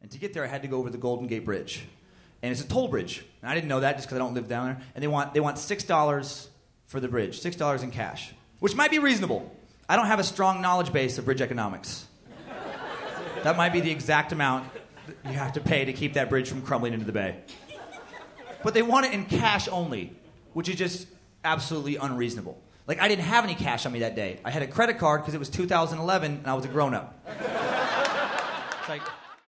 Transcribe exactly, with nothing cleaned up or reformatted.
And to get there, I had to go over the Golden Gate Bridge. And it's a toll bridge. And I didn't know that just because I don't live down there. And they want they want six dollars for the bridge, six dollars in cash, which might be reasonable. I don't have a strong knowledge base of bridge economics. That might be the exact amount you have to pay to keep that bridge from crumbling into the bay. But they want it in cash only, which is just absolutely unreasonable. Like, I didn't have any cash on me that day. I had a credit card because it was two thousand eleven and I was a grown-up. It's like...